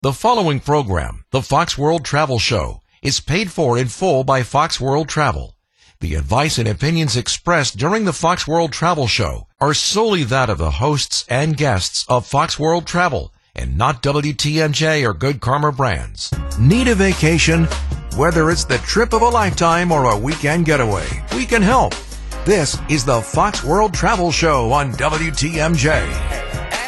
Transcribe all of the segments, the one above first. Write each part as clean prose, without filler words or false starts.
The following program, the Fox World Travel Show, is paid for in full by Fox World Travel. The advice and opinions expressed during the Fox World Travel Show are solely that of the hosts and guests of Fox World Travel and not WTMJ or Good Karma Brands. Need a vacation? Whether it's the trip of a lifetime or a weekend getaway, we can help. This is the Fox World Travel Show on WTMJ.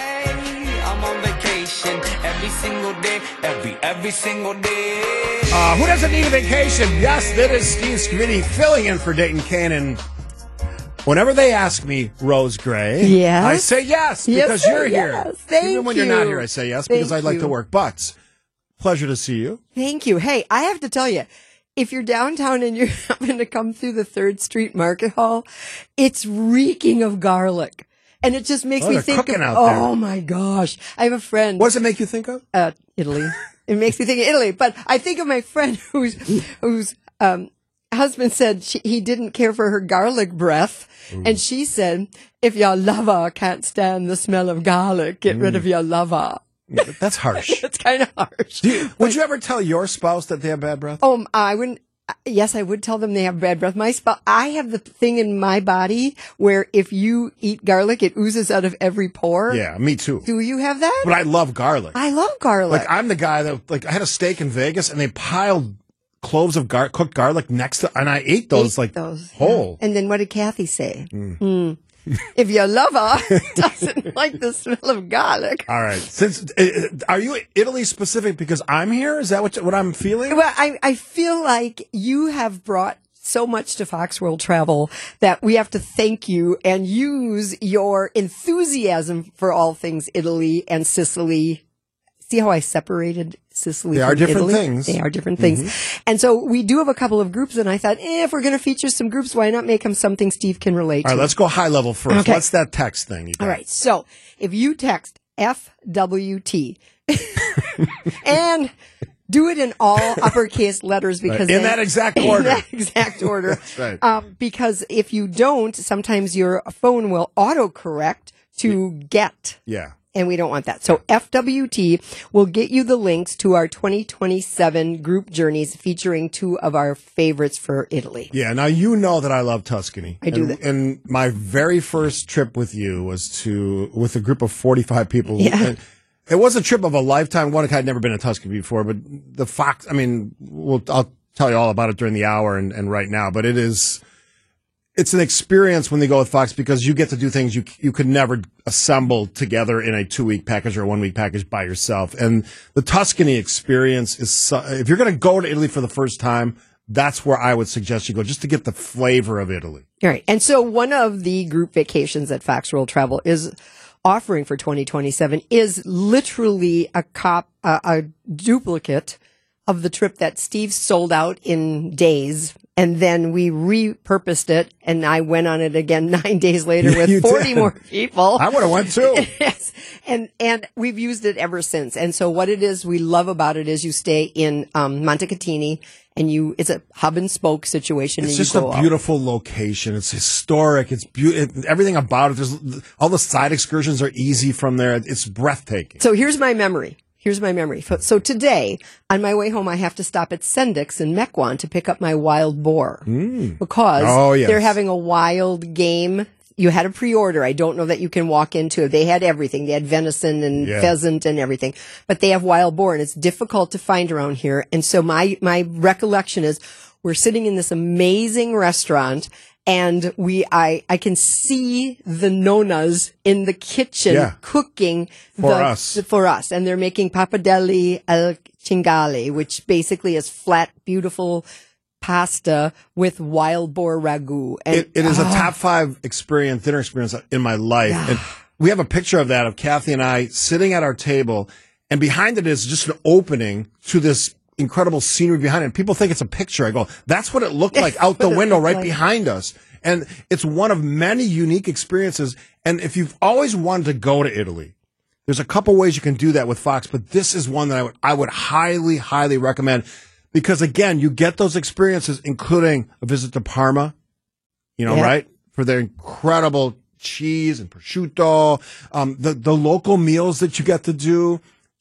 Every single day. Who doesn't need a vacation? Yes, that is Steve Scavini filling in for Dayton Kane. And whenever they ask me, Rose Gray, yes. I say yes because you're here. Thank Even when you're not here, I say yes because I'd like to work. But pleasure to see you. Thank you. Hey, I have to tell you, if you're downtown and you happen to come through the 3rd Street Market Hall, it's reeking of garlic. And it just makes me think of, oh my gosh. I have a friend. What does it make you think of? Italy. It makes me think of Italy. But I think of my friend whose husband said he didn't care for her garlic breath. Ooh. And she said, if your lover can't stand the smell of garlic, get rid of your lover. That's harsh. That's kind of harsh. Would you ever tell your spouse that they have bad breath? Oh, I wouldn't. Yes, I would tell them they have bad breath. I have the thing in my body where if you eat garlic, it oozes out of every pore. Yeah, me too. Do you have that? But I love garlic. I love garlic. Like, I'm the guy that, I had a steak in Vegas and they piled cloves of cooked garlic next to, and I ate those whole. And then what did Kathy say? If your lover doesn't like the smell of garlic. All right. Since are you Italy specific because I'm here? Is that what I'm feeling? Well, I feel like you have brought so much to Fox World Travel that we have to thank you and use your enthusiasm for all things Italy and Sicily. See how I separated Sicily from Italy? They are different things. They are different things. Mm-hmm. And so we do have a couple of groups, and I thought, if we're going to feature some groups, why not make them something Steve can relate to? All right, let's go high level first. Okay. What's that text thing? All right, so if you text FWT and do it in all uppercase letters because in that exact order. In that exact order. That's right. Because if you don't, sometimes your phone will autocorrect to get. Yeah. And we don't want that. So FWT will get you the links to our 2027 group journeys featuring 2 of our favorites for Italy. Yeah. Now, you know that I love Tuscany. I do that. And my very first trip with you was with a group of 45 people. Yeah. And it was a trip of a lifetime. One, I'd never been to Tuscany before, but the Fox, I'll tell you all about it during the hour and right now, but it's an experience when they go with Fox because you get to do things you could never assemble together in a 2-week package or a 1-week package by yourself. And the Tuscany experience is, if you're going to go to Italy for the first time, that's where I would suggest you go just to get the flavor of Italy. All right. And so one of the group vacations that Fox World Travel is offering for 2027 is literally a duplicate of the trip that Steve sold out in days. And then we repurposed it, and I went on it again 9 days later with 40 more people. I would have went too. Yes. And we've used it ever since. And so what it is we love about it is you stay in Montecatini, and it's a hub and spoke situation. It's just a beautiful location. It's historic. It's everything about it. There's all the side excursions are easy from there. It's breathtaking. So here's my memory. So today, on my way home, I have to stop at Sendik's in Mequon to pick up my wild boar. Because they're having a wild game. You had a pre-order. I don't know that you can walk into it. They had everything. They had venison and pheasant and everything. But they have wild boar, and it's difficult to find around here. And so my recollection is we're sitting in this amazing restaurant, and I can see the nonas in the kitchen cooking for us. And they're making pappardelle al cingale, which basically is flat, beautiful pasta with wild boar ragu. And it is a top 5 dinner experience in my life. Yeah. And we have a picture of that of Kathy and I sitting at our table, and behind it is just an opening to this incredible scenery behind it. And people think it's a picture. I go, that's what it looked like out the window right behind us. And it's one of many unique experiences. And if you've always wanted to go to Italy, there's a couple ways you can do that with Fox, but this is one that I would highly, highly recommend because, again, you get those experiences, including a visit to Parma, right? For their incredible cheese and prosciutto, the local meals that you get to do.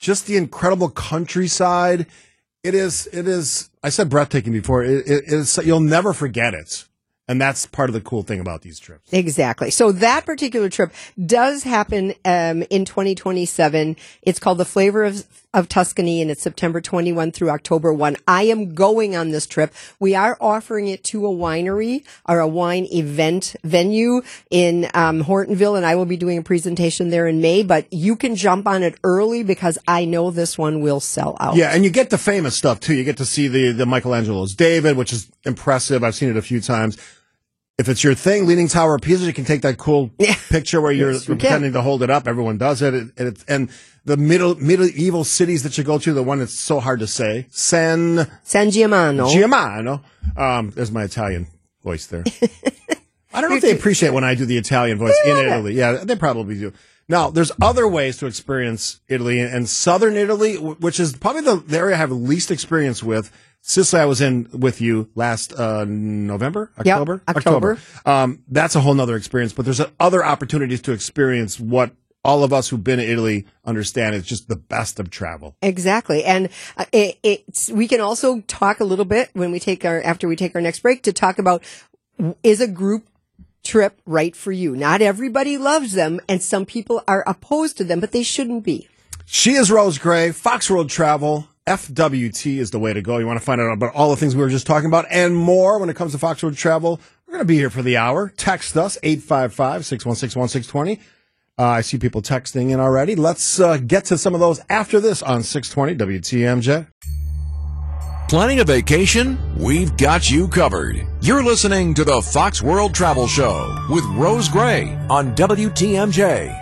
just the incredible countryside. It is, I said breathtaking before. It is, you'll never forget it. And that's part of the cool thing about these trips. Exactly. So that particular trip does happen in 2027. It's called The Flavor of Tuscany, and it's September 21 through October 1. I am going on this trip. We are offering it to a winery or a wine event venue in Hortonville, and I will be doing a presentation there in May. But you can jump on it early because I know this one will sell out. Yeah, and you get the famous stuff, too. You get to see the Michelangelo's David, which is impressive. I've seen it a few times. If it's your thing, Leaning Tower of Pisa, you can take that cool picture where you're pretending to hold it up. Everyone does it. And the medieval cities that you go to, the one that's so hard to say, San Giammano. There's my Italian voice there. I don't know if they appreciate when I do the Italian voice in Italy. Yeah, they probably do. Now, there's other ways to experience Italy, and southern Italy, which is probably the area I have the least experience with. Sicily, I was in with you last October. That's a whole nother experience. But there's other opportunities to experience what all of us who've been to Italy understand is just the best of travel. Exactly, and we can also talk a little bit after we take our next break to talk about, is a group trip right for you? Not everybody loves them, and some people are opposed to them, but they shouldn't be. She is Rose Gray, Fox World Travel. FWT is the way to go. You want to find out about all the things we were just talking about and more when it comes to Fox World Travel. We're going to be here for the hour. Text us, 855-616-1620. I see people texting in already. Let's get to some of those after this on 620 WTMJ. Planning a vacation? We've got you covered. You're listening to the Fox World Travel Show with Rose Gray on WTMJ.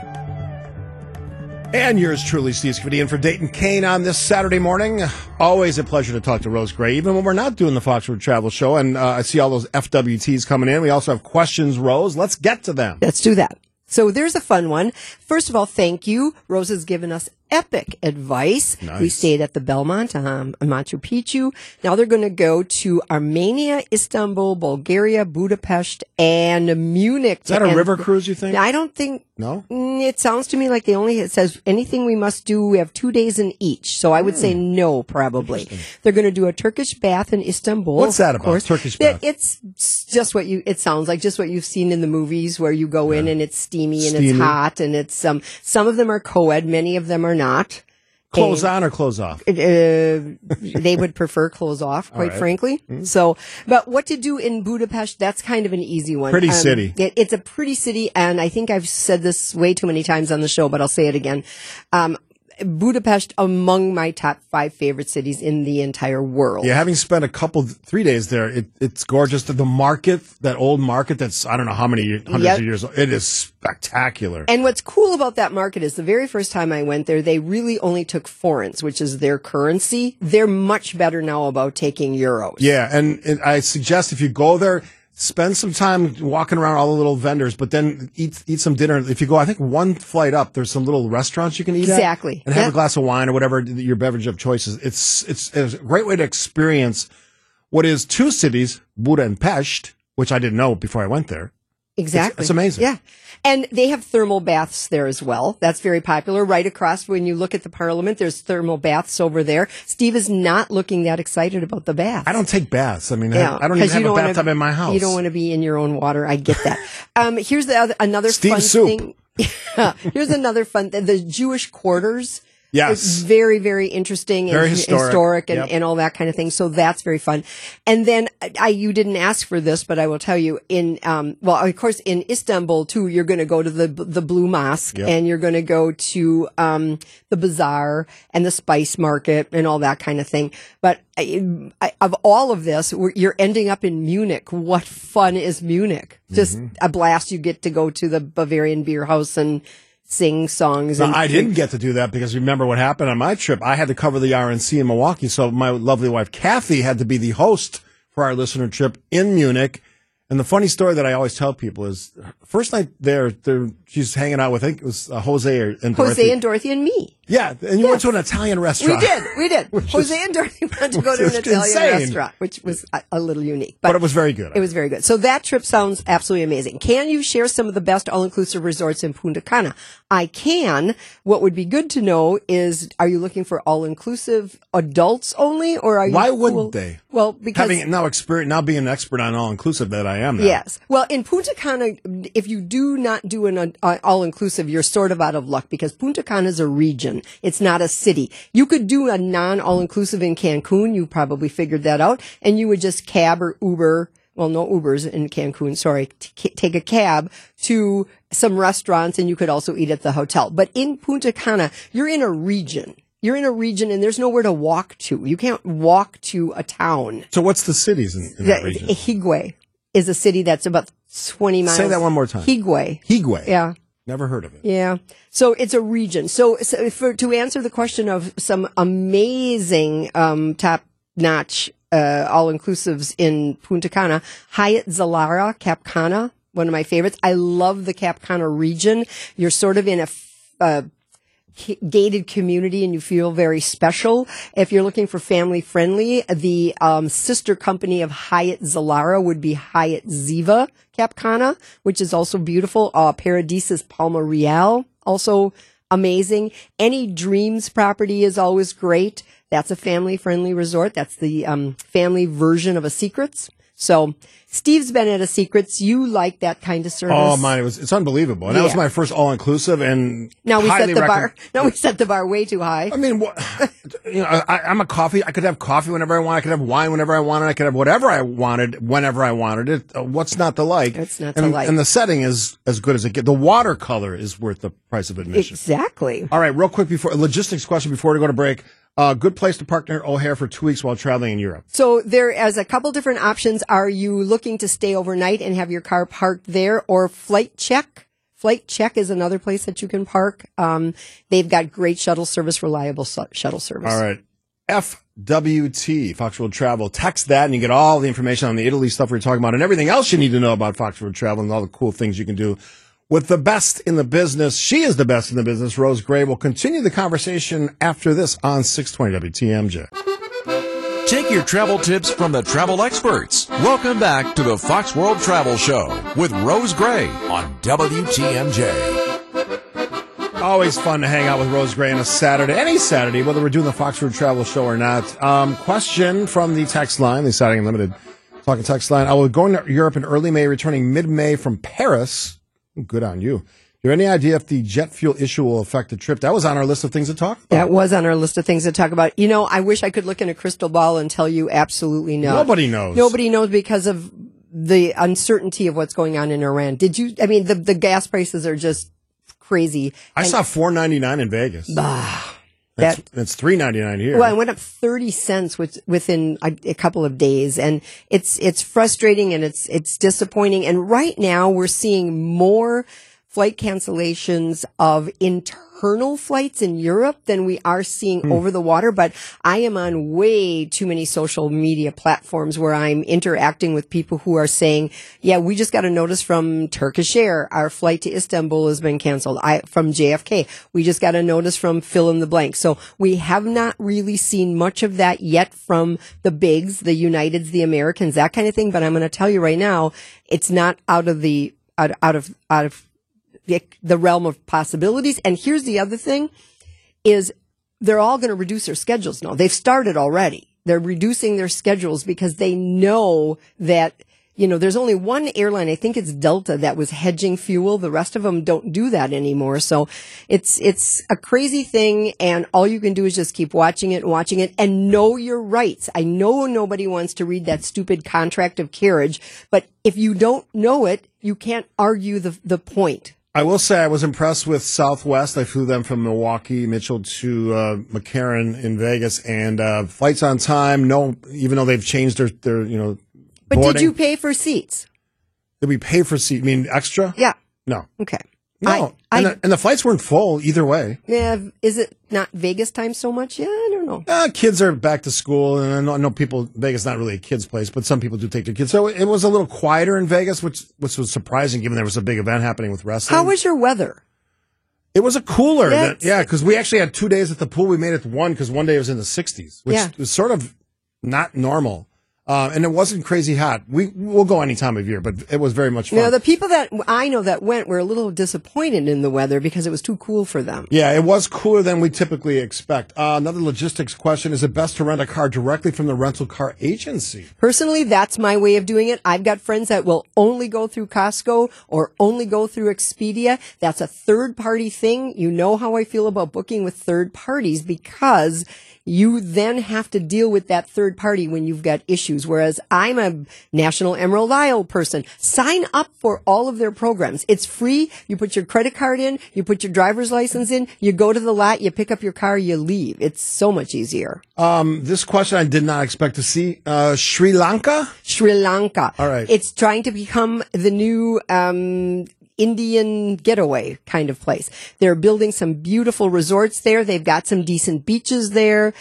And yours truly, Steve Scavidi, in for Dayton Kane on this Saturday morning. Always a pleasure to talk to Rose Gray, even when we're not doing the Fox World Travel Show. And I see all those FWTs coming in. We also have questions, Rose. Let's get to them. Let's do that. So there's a fun one. First of all, thank you. Rose has given us epic advice. Nice. We stayed at the Belmont, Machu Picchu. Now they're going to go to Armenia, Istanbul, Bulgaria, Budapest, and Munich. Is that a river cruise, you think? I don't think. No? It sounds to me like it says anything we must do. We have 2 days in each. So I would say no, probably. They're going to do a Turkish bath in Istanbul. What's that about? Turkish bath? It's just it sounds like just what you've seen in the movies where you go in and it's steamy and it's hot and it's, some of them are co-ed, many of them are not. Clothes on or clothes off? They would prefer clothes off, quite frankly. Mm-hmm. So, but what to do in Budapest, that's kind of an easy one. Pretty city. It's a pretty city, and I think I've said this way too many times on the show, but I'll say it again. Budapest among my top 5 favorite cities in the entire world. Yeah, having spent 3 days there, it's gorgeous. The market, that old market that's, I don't know how many hundreds of years old, it is spectacular. And what's cool about that market is the very first time I went there, they really only took forints, which is their currency. They're much better now about taking euros. Yeah, and I suggest if you go there, spend some time walking around all the little vendors, but then eat some dinner. If you go, I think one flight up, there's some little restaurants you can eat at. And have a glass of wine or whatever your beverage of choice is. It's a great way to experience what is 2 cities, Buda and Pest, which I didn't know before I went there. Exactly. It's amazing. Yeah. And they have thermal baths there as well. That's very popular. Right across, when you look at the Parliament, there's thermal baths over there. Steve is not looking that excited about the baths. I don't take baths. I mean, I don't even have a bathtub in my house. You don't want to be in your own water. I get that. Here's another Steve fun soup. thing. Here's another fun thing. The Jewish quarters. Yes. It's very, very interesting and very historic and all that kind of thing. So that's very fun. And then you didn't ask for this, but I will tell you of course in Istanbul too, you're going to go to the Blue Mosque and you're going to go to, the bazaar and the spice market and all that kind of thing. But of all of this, you're ending up in Munich. What fun is Munich? Just a blast. You get to go to the Bavarian beer house and sing songs. Now, I didn't get to do that because remember what happened on my trip. I had to cover the RNC in Milwaukee, so my lovely wife Kathy had to be the host for our listener trip in Munich. And the funny story that I always tell people is, first night there she's hanging out with, I think it was Jose and Dorothy. Jose and Dorothy and me. Yeah, and you went to an Italian restaurant. We did. Jose and Dorothy went to go to an Italian restaurant, which was a little unique. But it was very good. It was very good. So that trip sounds absolutely amazing. Can you share some of the best all-inclusive resorts in Punta Cana? I can. What would be good to know is, are you looking for all-inclusive adults only, or are you? Why wouldn't they? Well, because having now being an expert on all-inclusive that I am now. Yes. Well, in Punta Cana, if you do not do an all-inclusive, you're sort of out of luck because Punta Cana is a region. It's not a city. You could do a non-all-inclusive in Cancun. You probably figured that out, and you would just cab or Uber. Well, no Ubers in Cancun, sorry. Take a cab to some restaurants, and you could also eat at the hotel. But in Punta Cana, you're in a region. You're in a region, and there's nowhere to walk to. You can't walk to a town. So what's the cities in that region? Higüey is a city that's about 20 miles. Say that one more time. Higüey. Yeah. Never heard of it. Yeah. So it's a region. So to answer the question of some amazing, top-notch, all-inclusives in Punta Cana, Hyatt Zilara, Cap Cana, one of my favorites. I love the Cap Cana region. You're sort of in a gated community and you feel very special. If you're looking for family friendly, the sister company of Hyatt Zilara would be Hyatt Ziva Cap Cana, which is also beautiful. Paradisus Palma Real, also amazing. Any Dreams property is always great. That's a family friendly resort. That's the family version of a Secrets. So Steve's been at a Secrets. You like that kind of service? Oh, mine, it's unbelievable. And that was my first all-inclusive, and now we set the bar way too high. I mean, I'm a coffee. I could have coffee whenever I want. I could have wine whenever I wanted. I could have whatever I wanted whenever I wanted it. What's not to like? It's not to like. And the setting is as good as it gets. The watercolor is worth the price of admission. Exactly. All right, real quick logistics question before we go to break. Good place to park near O'Hare for 2 weeks while traveling in Europe. So there is a couple different options. Are you looking to stay overnight and have your car parked there, or Flight Check? Flight Check is another place that you can park. They've got great shuttle service, reliable shuttle service. All right. FWT, Fox World Travel. Text that and you get all the information on the Italy stuff we're talking about and everything else you need to know about Fox World Travel and all the cool things you can do with the best in the business. She is the best in the business. Rose Gray will continue the conversation after this on 620 WTMJ. Take your travel tips from the travel experts. Welcome back to the Fox World Travel Show with Rose Gray on WTMJ. Always fun to hang out with Rose Gray on a Saturday, any Saturday, whether we're doing the Fox World Travel Show or not. Question from the text line, the Saturday Unlimited talking text line. I will go to Europe in early May, returning mid-May from Paris. Good on you. Do you have any idea if the jet fuel issue will affect the trip? That was on our list of things to talk about. That was on our list of things to talk about. You know, I wish I could look in a crystal ball and tell you absolutely no. Nobody knows. Nobody knows because of the uncertainty of what's going on in Iran. The gas prices are just crazy. I saw $4.99 in Vegas. That's $3.99 here. Well, it went up 30 cents within a couple of days, and it's frustrating and it's disappointing. And right now we're seeing more flight cancellations of internal flights in Europe than we are seeing over the water. But I am on way too many social media platforms where I'm interacting with people who are saying, yeah, we just got a notice from Turkish Air. Our flight to Istanbul has been canceled. From JFK. We just got a notice from fill in the blank. So we have not really seen much of that yet from the bigs, the Uniteds, the Americans, that kind of thing. But I'm going to tell you right now, it's not out of the realm of possibilities. And here's the other thing is they're all going to reduce their schedules now. They've started already. They're reducing their schedules because they know that, there's only one airline, I think it's Delta, that was hedging fuel. The rest of them don't do that anymore. So it's a crazy thing. And all you can do is just keep watching it and know your rights. I know nobody wants to read that stupid contract of carriage, but if you don't know it, you can't argue the point. I will say I was impressed with Southwest. I flew them from Milwaukee, Mitchell to McCarran in Vegas, and flights on time. No, even though they've changed their But boarding. Did you pay for seats? Did we pay for seats? You mean extra? Yeah. No. Okay. No. And the flights weren't full either way. Yeah. Is it not Vegas time so much? Yeah, I don't know. Kids are back to school, and I know Vegas is not really a kid's place, but some people do take their kids. So it was a little quieter in Vegas, which was surprising given there was a big event happening with wrestling. How was your weather? It was a cooler. Yeah, because we actually had 2 days at the pool. We made it one because one day it was in the 60s, which was sort of not normal. And it wasn't crazy hot. We'll go any time of year, but it was very much fun. You know, the people that I know that went were a little disappointed in the weather because it was too cool for them. Yeah, it was cooler than we typically expect. Another logistics question. Is it best to rent a car directly from the rental car agency? Personally, that's my way of doing it. I've got friends that will only go through Costco or only go through Expedia. That's a third-party thing. You know how I feel about booking with third parties because you then have to deal with that third party when you've got issues. Whereas I'm a National Emerald Isle person. Sign up for all of their programs. It's free. You put your credit card in, you put your driver's license in, you go to the lot, you pick up your car, you leave. It's so much easier. This question I did not expect to see. Sri Lanka? Sri Lanka. All right. It's trying to become the new Indian getaway kind of place. They're building some beautiful resorts there. They've got some decent beaches there.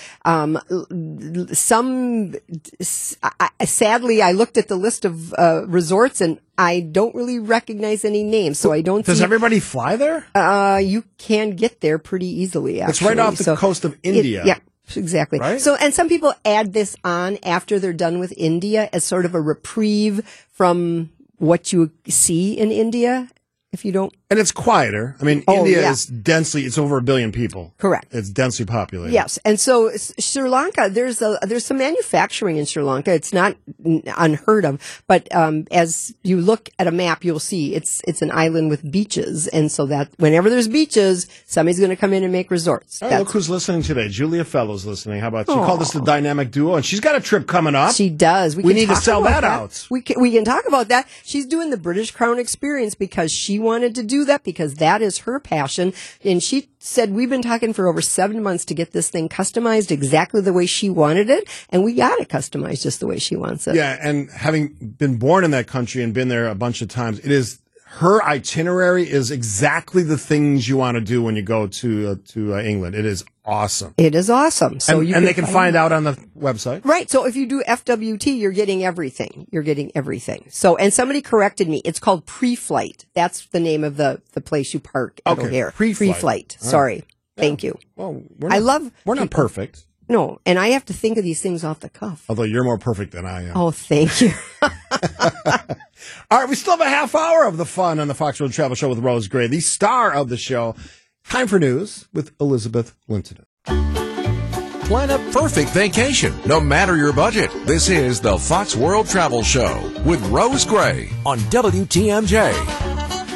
Sadly, I looked at the list of resorts and I don't really recognize any names, so I don't. Does everybody fly there? You can get there pretty easily. Actually. It's right off the coast of India. Yeah. Exactly. Right? So, and some people add this on after they're done with India as sort of a reprieve from what you see in India. If you don't. And it's quieter. I mean, India is it's over 1 billion people. Correct. It's densely populated. Yes. And so Sri Lanka, there's some manufacturing in Sri Lanka. It's not unheard of, but, as you look at a map, you'll see it's an island with beaches. And so that whenever there's beaches, somebody's going to come in and make resorts. Right, look who's listening today. Julia Fellow's listening. How about you? Call this the dynamic duo, and she's got a trip coming up. She does. We need to sell that out. We can talk about that. She's doing the British Crown Experience because she wanted to do that because that is her passion. And she said, we've been talking for over 7 months to get this thing customized exactly the way she wanted it. And we got it customized just the way she wants it. Yeah. And having been born in that country and been there a bunch of times, her itinerary is exactly the things you want to do when you go to England. It is awesome. It is awesome. So and they can find out on the website. Right. So if you do FWT, you're getting everything. So, and somebody corrected me. It's called Pre-Flight. That's the name of the place you park at O'Hare. Pre-Flight. Sorry. Right. Thank you. Well, we're not perfect. No, and I have to think of these things off the cuff. Although you're more perfect than I am. Oh, thank you. All right, we still have a half hour of the fun on the Fox World Travel Show with Rose Gray, the star of the show. Time for news with Elizabeth Linton. Plan a perfect vacation, no matter your budget. This is the Fox World Travel Show with Rose Gray on WTMJ.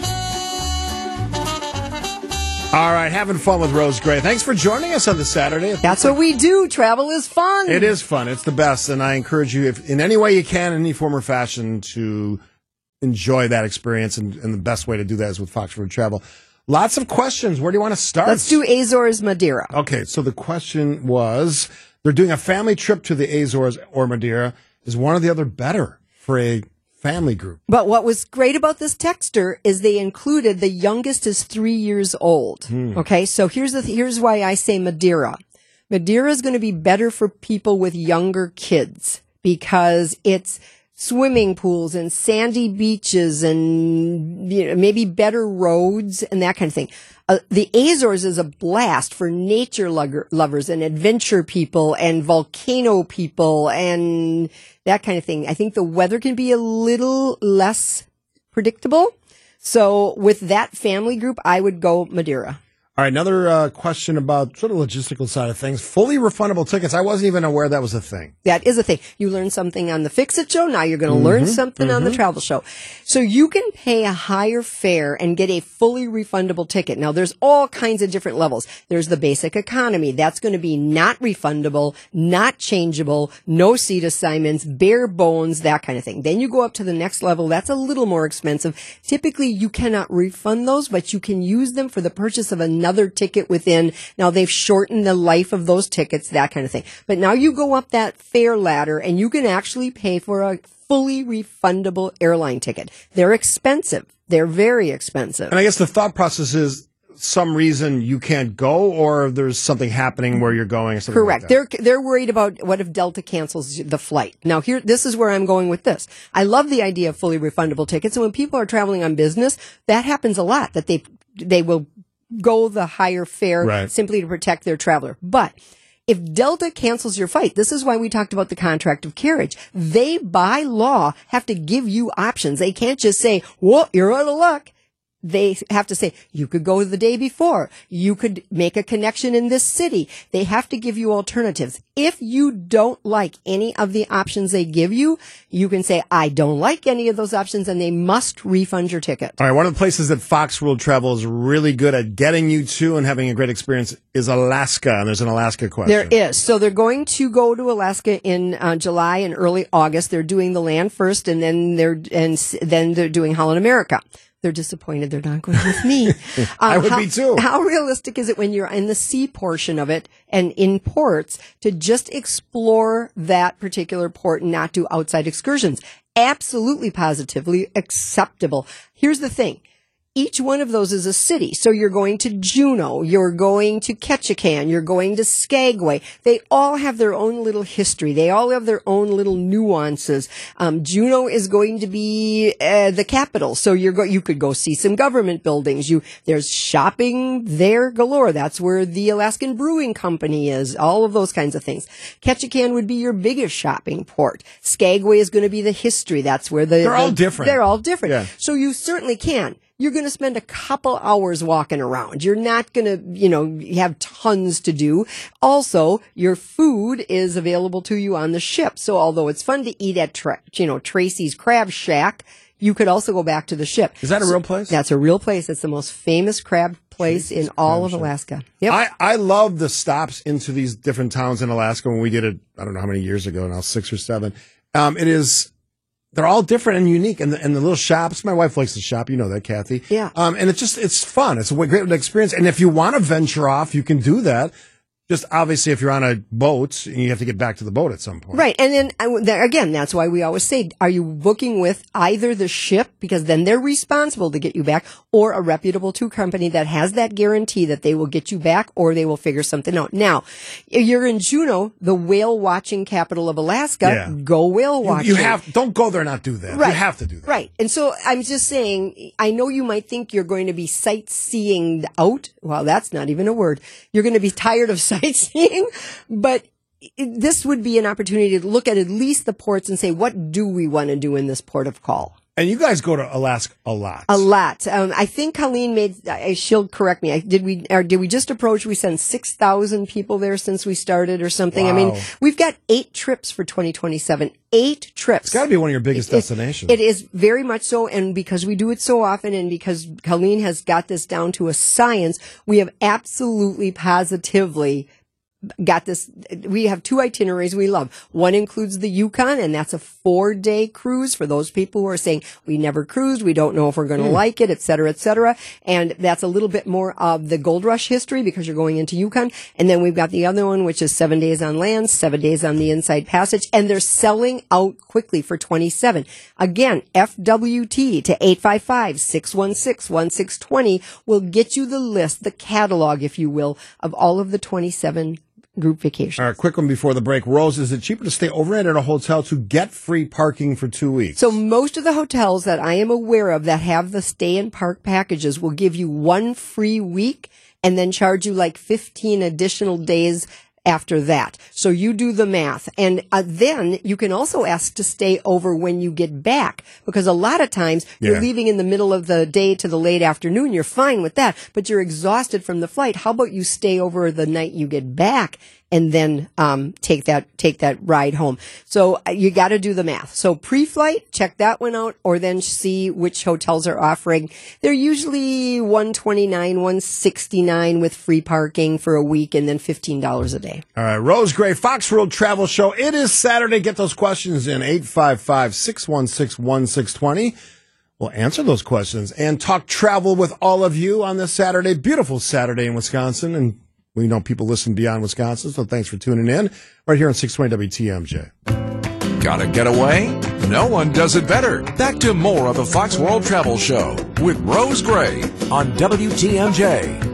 All right, having fun with Rose Gray. Thanks for joining us on this Saturday. That's what we do. Travel is fun. It is fun. It's the best, and I encourage you, if in any way you can, in any form or fashion, to enjoy that experience, and the best way to do that is with Fox World Travel. Lots of questions. Where do you want to start? Let's do Azores, Madeira. Okay, so the question was, they're doing a family trip to the Azores or Madeira. Is one or the other better for a family group? But what was great about this texter is they included the youngest is 3 years old. Okay, so here's why I say Madeira. Madeira is going to be better for people with younger kids because it's swimming pools and sandy beaches and maybe better roads and that kind of thing. The Azores is a blast for nature lovers and adventure people and volcano people and that kind of thing. I think the weather can be a little less predictable. So with that family group, I would go Madeira. All right, another question about sort of logistical side of things. Fully refundable tickets. I wasn't even aware that was a thing. That is a thing. You learn something on the Fix It Show. Now you're going to learn something on the Travel Show. So you can pay a higher fare and get a fully refundable ticket. Now there's all kinds of different levels. There's the basic economy. That's going to be not refundable, not changeable, no seat assignments, bare bones, that kind of thing. Then you go up to the next level. That's a little more expensive. Typically you cannot refund those, but you can use them for the purchase of another ticket within. Now they've shortened the life of those tickets, that kind of thing. But now you go up that fare ladder and you can actually pay for a fully refundable airline ticket. They're expensive. They're very expensive. And I guess the thought process is some reason you can't go or there's something happening where you're going or something. Correct. Like that. They're worried about what if Delta cancels the flight. Now this is where I'm going with this. I love the idea of fully refundable tickets. And when people are traveling on business, that happens a lot, that they will go the higher fare simply to protect their traveler. But if Delta cancels your flight, this is why we talked about the contract of carriage. They, by law, have to give you options. They can't just say, well, you're out of luck. They have to say, you could go the day before. You could make a connection in this city. They have to give you alternatives. If you don't like any of the options they give you, you can say, I don't like any of those options, and they must refund your ticket. All right, one of the places that Fox World Travel is really good at getting you to and having a great experience is Alaska, and there's an Alaska question. There is. So they're going to go to Alaska in July and early August. They're doing the land first, and then they're doing Holland America. They're disappointed they're not going with me. I would be too. How realistic is it when you're in the sea portion of it and in ports to just explore that particular port and not do outside excursions? Absolutely, positively acceptable. Here's the thing. Each one of those is a city. So you're going to Juneau, you're going to Ketchikan, you're going to Skagway. They all have their own little history. They all have their own little nuances. Juneau is going to be the capital. So you could go see some government buildings. There's shopping there galore. That's where the Alaskan Brewing Company is. All of those kinds of things. Ketchikan would be your biggest shopping port. Skagway is going to be the history. That's where they're all different. They're all different. Yeah. So you certainly can. You're going to spend a couple hours walking around. You're not going to, have tons to do. Also, your food is available to you on the ship. So although it's fun to eat at, Tracy's Crab Shack, you could also go back to the ship. Is that a real place? That's a real place. It's the most famous crab place in all of Alaska. Yep. I love the stops into these different towns in Alaska when we did it, I don't know how many years ago now, 6 or 7. They're all different and unique. And the little shops, my wife likes to shop. You know that, Kathy. Yeah. And it's fun. It's a great experience. And if you want to venture off, you can do that. Just obviously, if you're on a boat, you have to get back to the boat at some point. Right. And then, again, that's why we always say, are you booking with either the ship, because then they're responsible to get you back, or a reputable tour company that has that guarantee that they will get you back or they will figure something out. Now, you're in Juneau, the whale watching capital of Alaska. Yeah. Go whale watching. Don't go there and not do that. Right. You have to do that. Right. And so I'm just saying, I know you might think you're going to be sightseeing out. Well, that's not even a word. You're going to be tired of sightseeing, but this would be an opportunity to look at least the ports and say, what do we want to do in this port of call? And you guys go to Alaska a lot. A lot. I think Colleen she'll correct me. Did we just approach, we sent 6,000 people there since we started or something? Wow. I mean, we've got 8 trips for 2027. 8 trips. It's got to be one of your biggest destinations. It is very much so. And because we do it so often and because Colleen has got this down to a science, we have absolutely positively got this. We have 2 itineraries we love. One includes the Yukon, and that's a 4-day cruise for those people who are saying, we never cruised, we don't know if we're going to like it, et cetera, et cetera. And that's a little bit more of the gold rush history because you're going into Yukon. And then we've got the other one, which is 7 days on land, 7 days on the Inside Passage, and they're selling out quickly for 27. Again, FWT to 855-616-1620 will get you the list, the catalog, if you will, of all of the 27 group vacations. All right, quick one before the break. Rose, is it cheaper to stay overnight at a hotel to get free parking for 2 weeks? So most of the hotels that I am aware of that have the stay and park packages will give you 1 free week and then charge you like 15 additional days after that. So you do the math. And then you can also ask to stay over when you get back, because a lot of times you're leaving in the middle of the day to the late afternoon. You're fine with that, but you're exhausted from the flight. How about you stay over the night you get back and then take that ride home? So you got to do the math. So pre-flight, check that one out, or then see which hotels are offering. They're usually $129, $169 with free parking for a week, and then $15 a day. All right, Rose Gray, Fox World Travel Show. It is Saturday. Get those questions in 855-616-1620. We'll answer those questions and talk travel with all of you on this Saturday. Beautiful Saturday in Wisconsin, and we know people listen beyond Wisconsin, so thanks for tuning in right here on 620 WTMJ. Gotta get away? No one does it better. Back to more of the Fox World Travel Show with Rose Gray on WTMJ.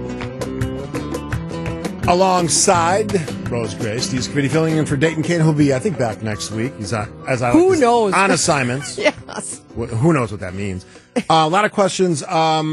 Alongside Rose Gray, Steve Scavidi filling in for Dayton Kane, who'll be, I think, back next week. He's Who knows? On assignments. Yes. Who knows what that means? A lot of questions.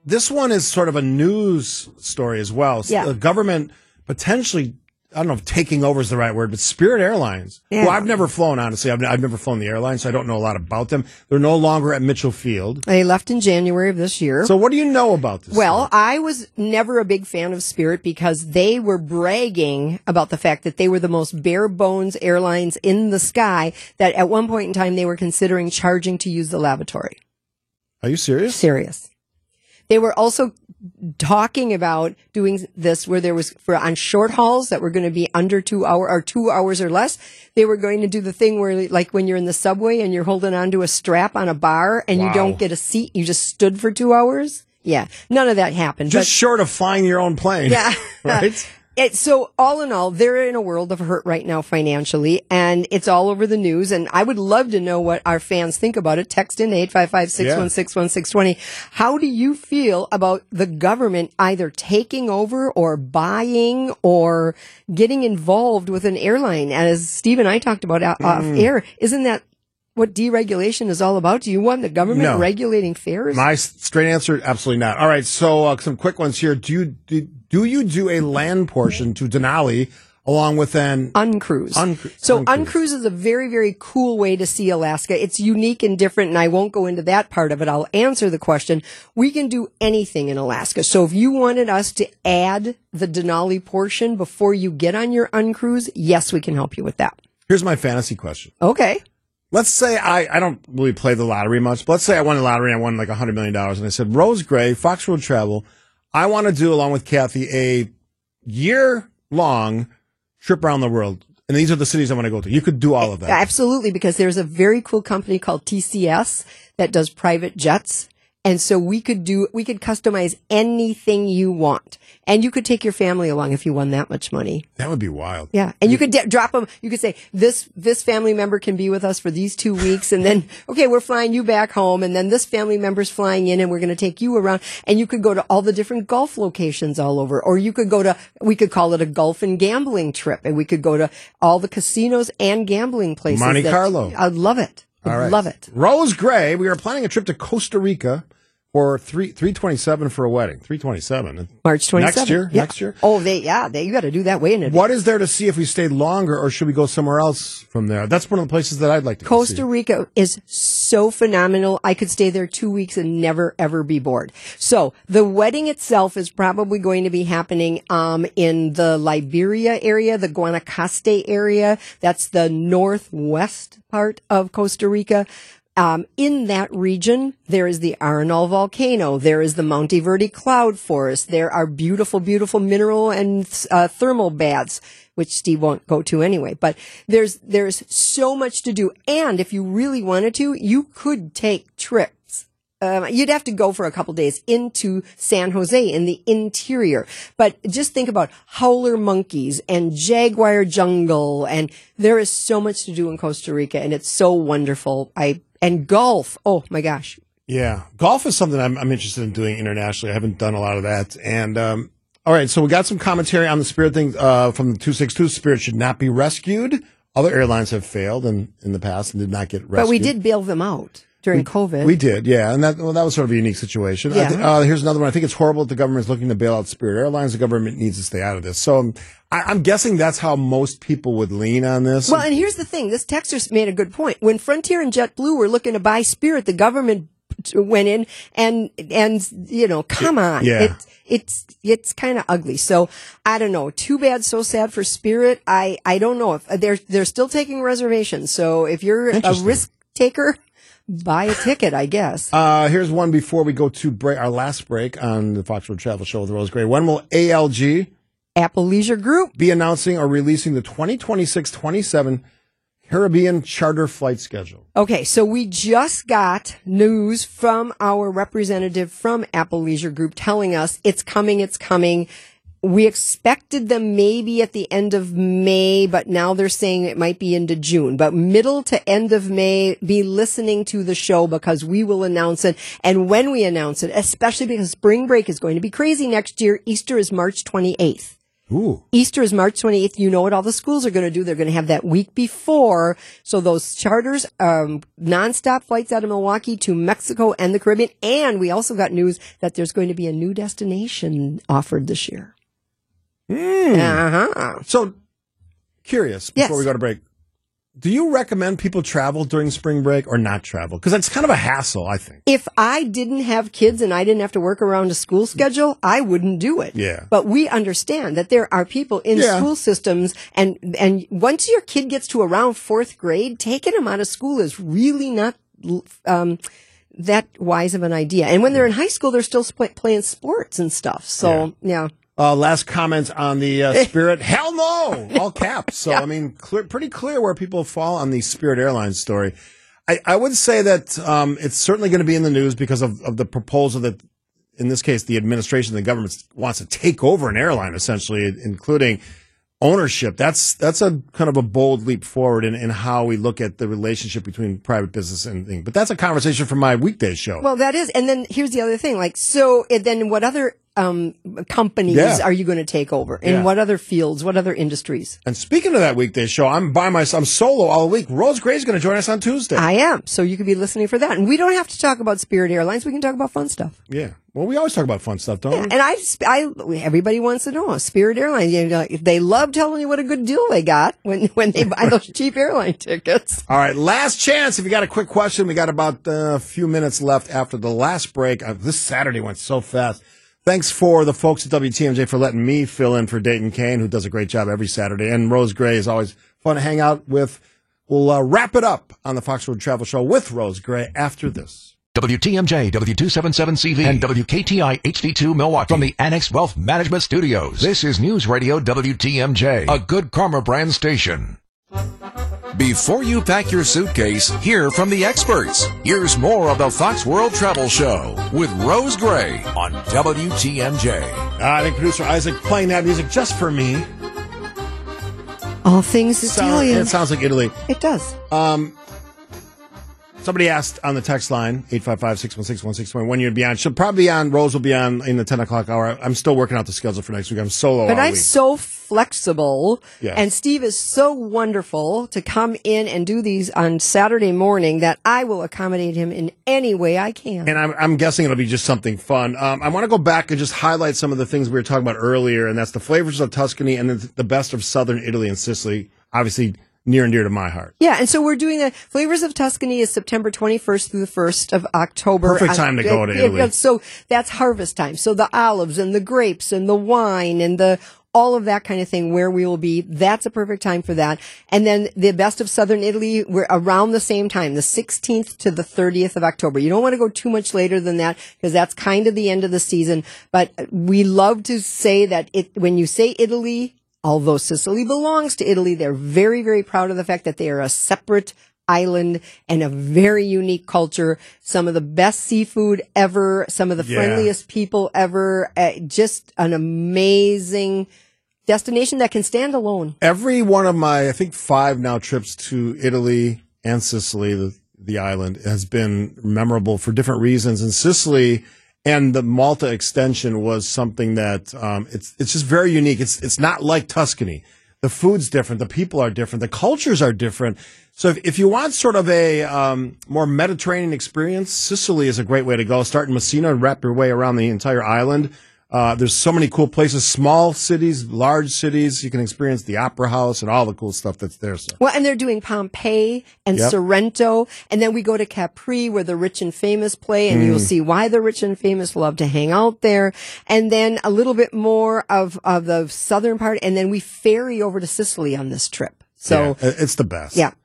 this one is sort of a news story as well. Yeah. The government potentially, I don't know if taking over is the right word, but Spirit Airlines, who I've never flown, honestly. I've never flown the airline, so I don't know a lot about them. They're no longer at Mitchell Field. They left in January of this year. So what do you know about this? Well, I was never a big fan of Spirit because they were bragging about the fact that they were the most bare bones airlines in the sky, that at one point in time they were considering charging to use the lavatory. Are you serious? Serious. They were also talking about doing this where there was on short hauls that were going to be under 2 hours or 2 hours or less. They were going to do the thing where, like, when you're in the subway and you're holding onto a strap on a bar and you don't get a seat, you just stood for 2 hours. Yeah, none of that happened. Just short of flying your own plane. Yeah, right. So all in all, they're in a world of hurt right now financially, and it's all over the news. And I would love to know what our fans think about it. Text in 855-616-1620. How do you feel about the government either taking over or buying or getting involved with an airline? As Steve and I talked about off air, isn't that what deregulation is all about? Do you want the government regulating fares? My straight answer, absolutely not. All right, so some quick ones here. Do you do a land portion to Denali along with an uncruise? So uncruise is a very, very cool way to see Alaska. It's unique and different, and I won't go into that part of it. I'll answer the question. We can do anything in Alaska. So if you wanted us to add the Denali portion before you get on your uncruise, yes, we can help you with that. Here's my fantasy question. Okay. Let's say I don't really play the lottery much, but let's say I won the lottery and I won like $100 million. And I said, Rose Gray, Fox World Travel, I want to do, along with Kathy, a year-long trip around the world. And these are the cities I want to go to. You could do all of that. Absolutely, because there's a very cool company called TCS that does private jets. And so we could customize anything you want. And you could take your family along if you won that much money. That would be wild. Yeah. And you could drop them. You could say, this family member can be with us for these 2 weeks. And then, okay, we're flying you back home. And then this family member's flying in and we're going to take you around. And you could go to all the different golf locations all over. Or you could we could call it a golf and gambling trip. And we could go to all the casinos and gambling places. Monte Carlo. I'd love it. All right. Love it. Rose Gray, we are planning a trip to Costa Rica. Or 327 for a wedding. 327. March 27th. Next year? Yeah. Next year? Oh, you got to do that way in advance. What is there to see if we stayed longer, or should we go somewhere else from there? That's one of the places that I'd like to go see. Costa Rica is so phenomenal. I could stay there 2 weeks and never, ever be bored. So the wedding itself is probably going to be happening in the Liberia area, the Guanacaste area. That's the northwest part of Costa Rica. In that region, there is the Arenal volcano. There is the Monte Verde cloud forest. There are beautiful, beautiful mineral and thermal baths, which Steve won't go to anyway. But there's so much to do. And if you really wanted to, you could take trips. You'd have to go for a couple days into San Jose in the interior. But just think about howler monkeys and jaguar jungle. And there is so much to do in Costa Rica, and it's so wonderful. And golf. Oh, my gosh. Yeah. Golf is something I'm interested in doing internationally. I haven't done a lot of that. And all right, so we got some commentary on the Spirit thing from the 262. Spirit should not be rescued. Other airlines have failed in the past and did not get rescued. But we did bail them out during COVID. We did, yeah. And that was sort of a unique situation. Yeah. Here's another one. I think it's horrible that the government is looking to bail out Spirit Airlines. The government needs to stay out of this. So I'm guessing that's how most people would lean on this. Well, and here's the thing. This texter made a good point. When Frontier and JetBlue were looking to buy Spirit, the government went in and come on. Yeah. It's kind of ugly. So I don't know. Too bad, so sad for Spirit. I don't know if they're still taking reservations. So if you're a risk taker, buy a ticket, I guess. Here's one before we go to our last break on the Fox World Travel Show with Rose Gray. When will ALG, Apple Leisure Group, be announcing or releasing the 2026-27 Caribbean charter flight schedule? Okay, so we just got news from our representative from Apple Leisure Group telling us it's coming. We expected them maybe at the end of May, but now they're saying it might be into June. But middle to end of May, be listening to the show because we will announce it. And when we announce it, especially because spring break is going to be crazy next year, Easter is March 28th. Ooh. Easter is March 28th. You know what all the schools are going to do. They're going to have that week before. So those charters, nonstop flights out of Milwaukee to Mexico and the Caribbean. And we also got news that there's going to be a new destination offered this year. So, curious, before we go to break, do you recommend people travel during spring break or not travel? Because that's kind of a hassle, I think. If I didn't have kids and I didn't have to work around a school schedule, I wouldn't do it. Yeah. But we understand that there are people in school systems, and once your kid gets to around 4th grade, taking them out of school is really not that wise of an idea. And when they're in high school, they're still playing sports and stuff. So, yeah. Last comment on the Spirit. Hell no! All caps. So, I mean, pretty clear where people fall on the Spirit Airlines story. I would say that it's certainly going to be in the news because of the proposal that, in this case, the administration, the government wants to take over an airline, essentially, including ownership. That's a kind of a bold leap forward in how we look at the relationship between private business and things. But that's a conversation for my weekday show. Well, that is. And then here's the other thing. Then what other companies are you going to take over? In what other fields? What other industries? And speaking of that weekday show, I'm solo all week. Rose Gray's going to join us on Tuesday. I am. So you could be listening for that. And we don't have to talk about Spirit Airlines. We can talk about fun stuff. Yeah. Well, we always talk about fun stuff, don't we? And everybody wants to know Spirit Airlines. They love telling you what a good deal they got when they buy those cheap airline tickets. All right. Last chance. If you got a quick question, we got about a few minutes left after the last break. This Saturday went so fast. Thanks for the folks at WTMJ for letting me fill in for Dayton Kane, who does a great job every Saturday. And Rose Gray is always fun to hang out with. We'll wrap it up on the Fox World Travel Show with Rose Gray after this. WTMJ, W277CV, and WKTI HD2 Milwaukee from the Annex Wealth Management Studios. This is News Radio WTMJ, a Good Karma brand station. Before you pack your suitcase, hear from the experts. Here's more of the Fox World Travel Show with Rose Gray on WTMJ. I think producer Isaac playing that music just for me. All things Italian. It sounds like Italy. It does. Somebody asked on the text line, 855-616-1620, when you'd be on. She'll probably be on. Rose will be on in the 10 o'clock hour. I'm still working out the schedule for next week. I'm solo But all I'm week. so flexible. Yes. And Steve is so wonderful to come in and do these on Saturday morning that I will accommodate him in any way I can. And I'm guessing it'll be just something fun. I want to go back and just highlight some of the things we were talking about earlier, and that's the flavors of Tuscany and the best of southern Italy and Sicily. Obviously, near and dear to my heart. Yeah, and so we're doing the Flavors of Tuscany is September 21st through the 1st of October. Perfect time to go to Italy. So that's harvest time. So the olives and the grapes and the wine and all of that kind of thing where we will be. That's a perfect time for that. And then the best of southern Italy, we're around the same time, the 16th to the 30th of October. You don't want to go too much later than that because that's kind of the end of the season. But we love to say that when you say Italy, although Sicily belongs to Italy, they're very, very proud of the fact that they are a separate island and a very unique culture. Some of the best seafood ever, some of the friendliest people ever, just an amazing destination that can stand alone. Every one of my, I think, 5 now trips to Italy and Sicily, the island, has been memorable for different reasons. And Sicily and the Malta extension was something that it's just very unique. It's not like Tuscany. The food's different. The people are different. The cultures are different. So if you want sort of a more Mediterranean experience, Sicily is a great way to go. Start in Messina and wrap your way around the entire island. There's so many cool places, small cities, large cities. You can experience the Opera House and all the cool stuff that's there. So. Well, and they're doing Pompeii and Sorrento. And then we go to Capri where the rich and famous play, and you'll see why the rich and famous love to hang out there. And then a little bit more of the southern part. And then we ferry over to Sicily on this trip. So it's the best. Yeah.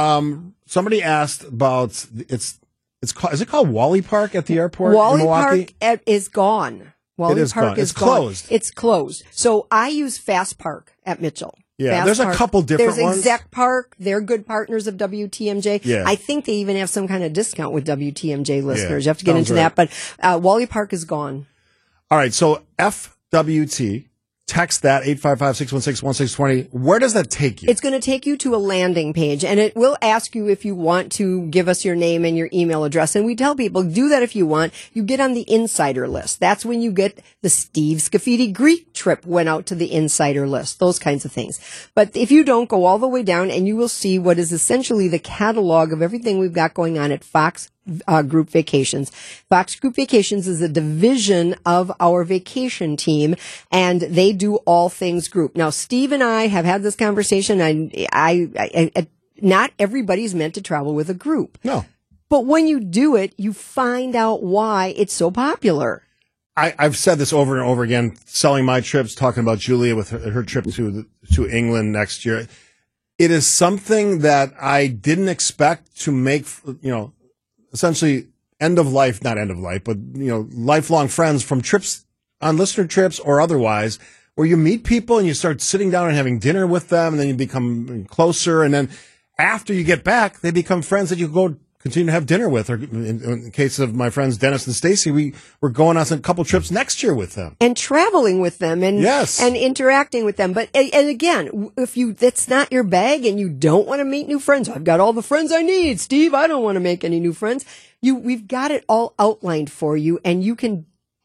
Somebody asked about is it called Wally Park at the airport? Wally in Milwaukee? Park is gone. Wally Park is closed. It's closed. So I use Fast Park at Mitchell. Yeah, Fast there's Park. a couple different ones. There's Exec Park. They're good partners of WTMJ. Yeah. I think they even have some kind of discount with WTMJ listeners. You have to get into that. But Wally Park is gone. All right, so FWT text that 855-616-1620. Where does that take you? It's going to take you to a landing page, and it will ask you if you want to give us your name and your email address. And we tell people, do that if you want. You get on the insider list. That's when you get the Steve Scafidi Greek trip went out to the insider list, those kinds of things. But if you don't, go all the way down and you will see what is essentially the catalog of everything we've got going on at Fox Group Vacations. Fox Group Vacations is a division of our vacation team, and they do all things group. Now, Steve and I have had this conversation, and I not everybody's meant to travel with a group. No. But when you do it, you find out why it's so popular. I've said this over and over again, selling my trips, talking about Julia with her trip to England next year. It is something that I didn't expect to make, essentially not end of life, but, lifelong friends from trips on listener trips or otherwise, where you meet people and you start sitting down and having dinner with them, and then you become closer. And then after you get back, they become friends that you go continue to have dinner with. Or in the case of my friends Dennis and Stacy, we're going on a couple trips next year with them and traveling with them and yes, and interacting with them. But and again, if that's not your bag and you don't want to meet new friends, I've got all the friends I need, Steve. I don't want to make any new friends. We've got it all outlined for you, and you can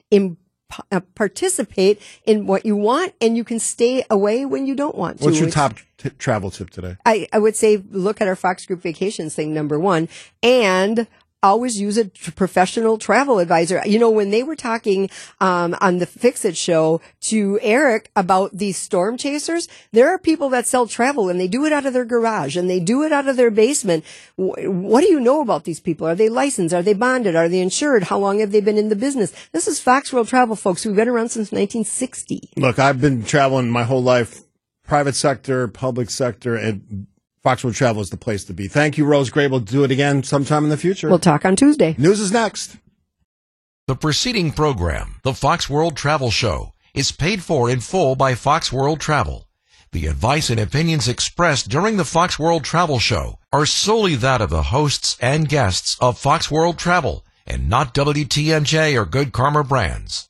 participate in what you want, and you can stay away when you don't want to. What's your top travel tip today? I would say look at our Fox Group Vacations thing, number one, and always use a professional travel advisor. When they were talking on the Fix It show to Eric about these storm chasers, there are people that sell travel, and they do it out of their garage, and they do it out of their basement. What do you know about these people? Are they licensed? Are they bonded? Are they insured? How long have they been in the business? This is Fox World Travel, folks. We've been around since 1960. Look, I've been traveling my whole life, private sector, public sector, and Fox World Travel is the place to be. Thank you, Rose Gray. We'll do it again sometime in the future. We'll talk on Tuesday. News is next. The preceding program, the Fox World Travel Show, is paid for in full by Fox World Travel. The advice and opinions expressed during the Fox World Travel Show are solely that of the hosts and guests of Fox World Travel and not WTMJ or Good Karma Brands.